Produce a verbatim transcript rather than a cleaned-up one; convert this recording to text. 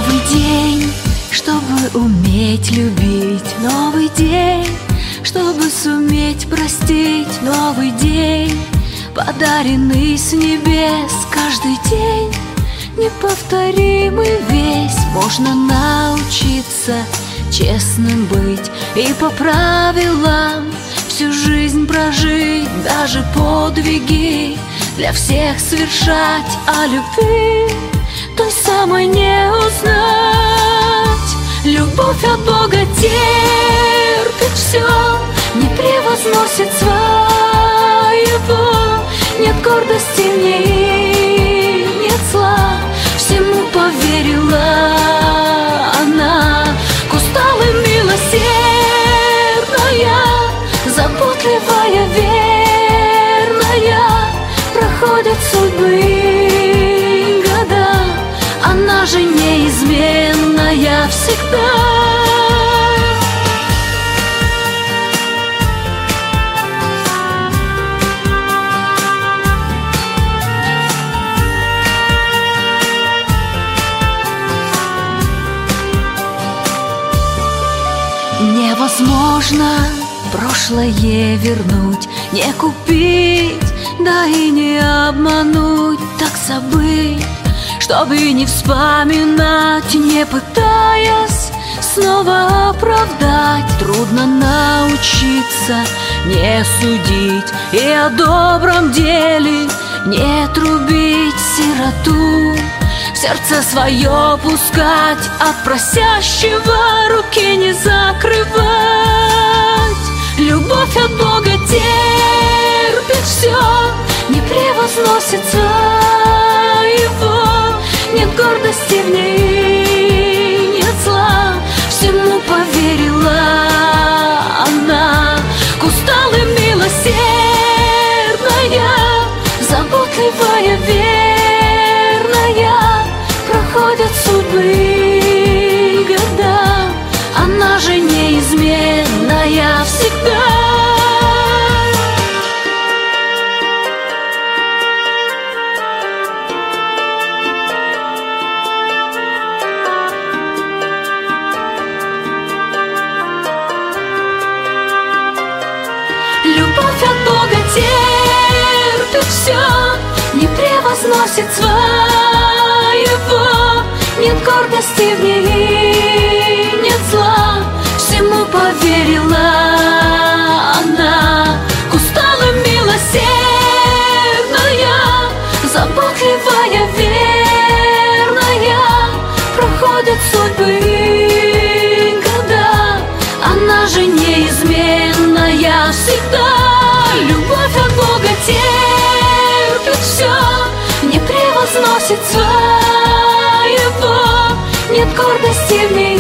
Новый день, чтобы уметь любить. Новый день, чтобы суметь простить. Новый день, подаренный с небес. Каждый день неповторимый весь. Можно научиться честным быть и по правилам всю жизнь прожить, даже подвиги для всех совершать, а любви той самой не узнать. Любовь от Бога терпит все, не превозносит своего. Нет гордости в ней, нет зла, всему поверила она. К усталым милосердная, заботливая, верная. Проходят судьбы и года, она же неизменная всегда. Невозможно прошлое вернуть, не купить, да и не обмануть. Так забыть, чтобы не вспоминать, не пытаясь снова оправдать. Трудно научиться не судить и о добром деле не трубить. Сироту в сердце свое пускать, от просящего руки не закрывать. Любовь от Бога терпит все, не превозносит своего. Нет гордости в ней, нет зла, всему поверила она. К усталым милосердная, заботливая, верная. Проходят судьбы и года, она же неизменная всегда. Любовь от Бога терпит все, не превозносит своего. Нет гордости в ней, нет зла, всему поверила она. К усталым милосердная, заботливая, верная. Проходят судьбы и года, она же неизменная всегда. Любовь от Бога терпит все, не превозносит своего. Нет гордости в ней.